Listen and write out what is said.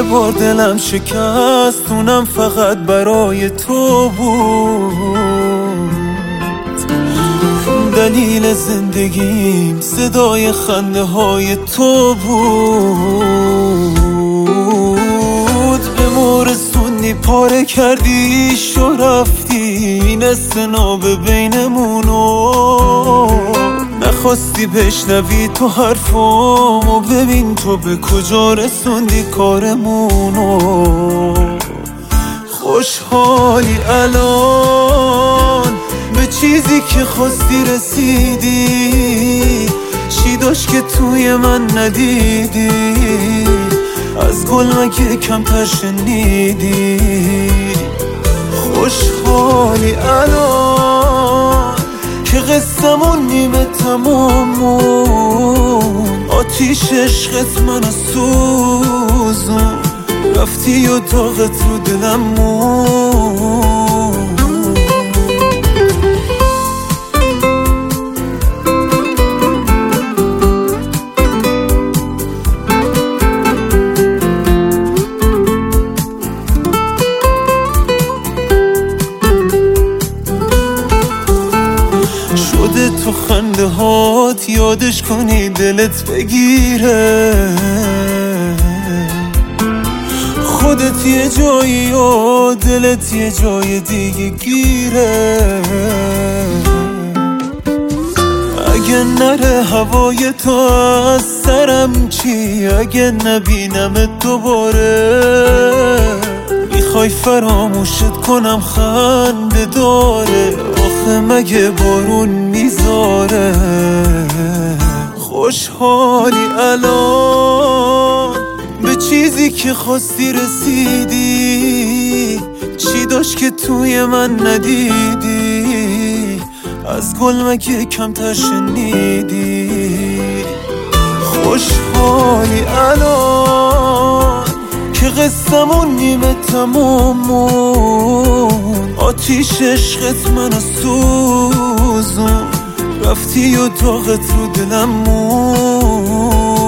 یه بار دلم شکست، اونم فقط برای تو بود. دلیل زندگیم صدای خنده های تو بود. به مورسوندی پاره کردیش و رفتی، نستنابه بینمونو نخواستی بشنوی تو حرفامو. ببین تو به کجا رسوندی کارمونو. خوشحالی الان به چیزی که خواستی رسیدی؟ چی داشت که توی من ندیدی؟ از گل مگه کمتر شنیدی؟ خوشحالی الان که قصمون نیمه تمامون، آتیش عشقت منو سوزون، رفتی و داغت رو دلم مون. شده تو خنده هات یادش کنی دلت بگیره، خودت یه جایی و دلت یه جای دیگه گیره. اگه نره هوای تو از سرم چی؟ اگه نبینمت دوباره میخوای فراموشت کنم خنده داره؟ آخه مگه بارون میذاره؟ خوشحالی الان به چیزی که خواستی رسیدی؟ چی داشت که توی من ندیدی؟ از گل مگه کمتر شنیدی؟ خوشحالی الان که قصمون نیمه تمامون، آتیش عشقت منو سوزون، رفتی و داغت رو دلم مون.